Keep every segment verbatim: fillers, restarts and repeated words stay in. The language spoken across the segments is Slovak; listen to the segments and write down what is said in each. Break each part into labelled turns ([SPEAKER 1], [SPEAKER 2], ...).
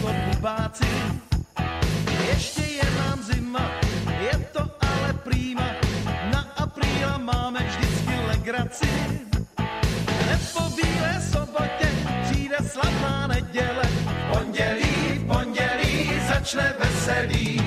[SPEAKER 1] jako bubáci. Ještě je nám zima, je to ale prýma, na apríla máme vždycky legraci. Hned po bílé sobotě přijde slavná neděle, pondělí, pondělí začne veselí.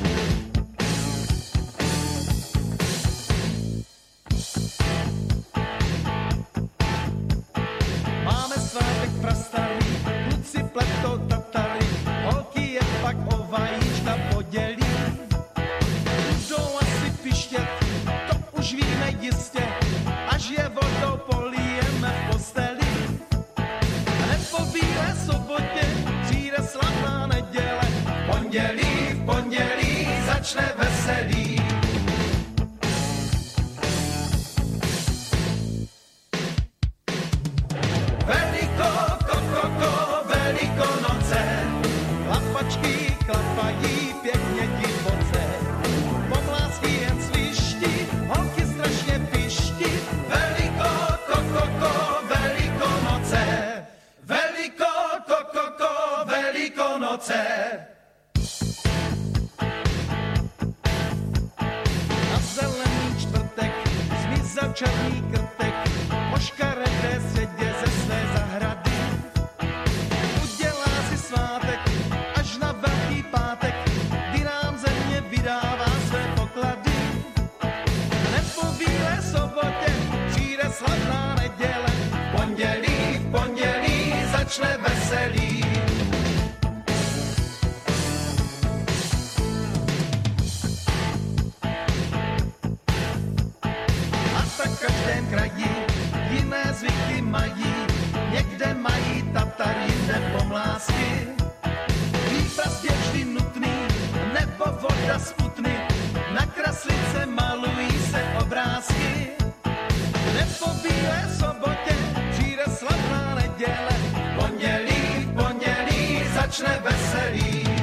[SPEAKER 1] Máme svátek prastarý, kluci pletou tatary, holky je pak o vajíčka podělí. Budou asi pištět, to už víme jistě, až je vodou polijeme v posteli. Hned po bílé sobotě přijde slavná neděle, pondělí, v pondělí začne veselí. Veliko, kokoko, Velikonoce, klapačky klapají pěkně divoce. Pomlásky jen sviští, holky strašně piští. Veliko, kokoko, Velikonoce, Veliko, kokoko, Velikonoce. Na zelený čtvrtek zmizel černý krtek, oškaredé sedě ze své zahrady. Udělá si svátek až na Velký pátek, kdy nám země vydává své poklady. Hned po bílé sobotě přijde slavná neděle, pondělí, v pondělí začne veselí. A tak v každém kraji jiné zvyky mají, někde mají Tatar, jinde pomlásky. Výpras je vždy nutný, nebo voda z Utny, na kraslice malují se obrázky. Hned po bílé sobotě přijde slavná neděle, pondělí, pondělí začne veselí.